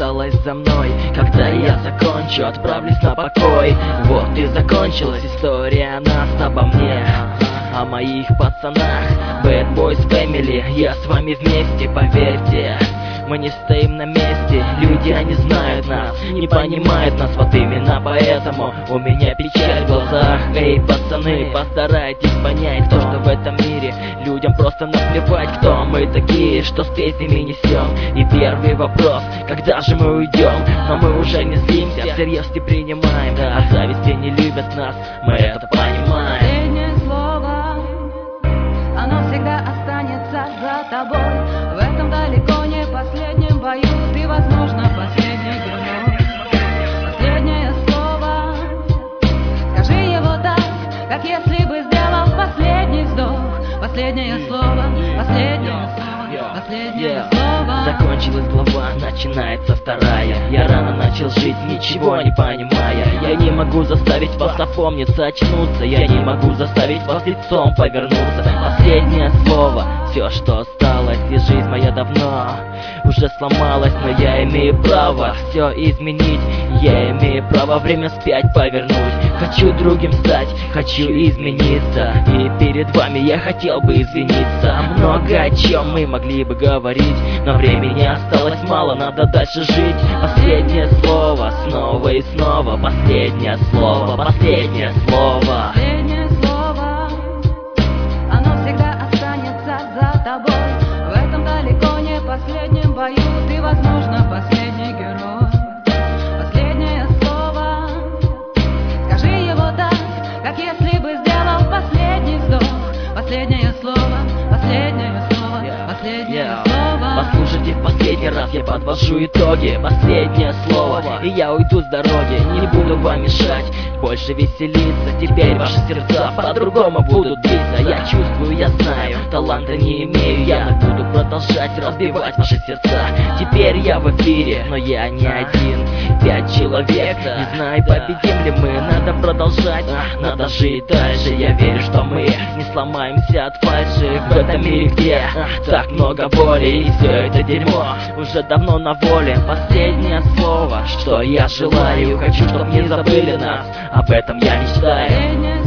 осталось за мной. Когда я закончу, отправлюсь на покой. Вот и закончилась история нас обо мне, о моих пацанах. Bad Boys Family, я с вами вместе, поверьте. Мы не стоим на месте, люди, они знают нас, не понимают нас, вот именно поэтому у меня печаль в глазах. Эй, пацаны, постарайтесь понять то, что в этом мире людям просто наплевать, кто мы такие, что с песнями несем. И первый вопрос, когда же мы уйдем? Но мы уже не злимся, всерьез не принимаем, от зависти не любят нас, мы это понимаем. Последнее слово, оно всегда останется за тобой. В этом далеко не последнем бою ты, возможно, последний герой. Последнее слово, скажи его так, как если бы сделал последний вздох. Последнее слово, последнее слово, последнее слово. Закончилась глава, начинается вторая. Я рано начал жить, ничего не понимая. Я не могу заставить вас опомниться, очнуться. Я не могу заставить вас лицом повернуться. Последнее слово, все, что осталось, и жизнь моя давно уже сломалась. Но я имею право все изменить. Я имею право время вспять повернуть. Хочу другим стать, хочу измениться. И перед вами я хотел бы извиниться. Много о чем мы могли бы говорить, но времени осталось мало, надо дальше жить. Последнее слово, снова и снова. Последнее слово, последнее слово. Последнее слово, оно всегда останется за тобой. В этом далеко не последнем бою ты, возможно, последний герой. Последнее слово, скажи его так, как если бы сделал последний вздох. Последнее слово, последнее слово, последнее слово. Послушайте, в последний раз я подвожу итоги. Последнее слово, и я уйду с дороги. Не буду вам мешать, больше веселиться. Теперь ваши сердца по-другому будут биться. Я чувствую, я знаю, таланта не имею я, но буду продолжать разбивать ваши сердца. Теперь я в эфире, но я не один. 5 человек, не знаю, победим ли мы. Надо продолжать, надо жить дальше. Я верю, что мы не сломаемся от фальши. В этом мире, где так много боли, и все это дерьмо уже давно на воле. Последнее слово, что я желаю. Хочу, чтоб не забыли нас, об этом я мечтаю.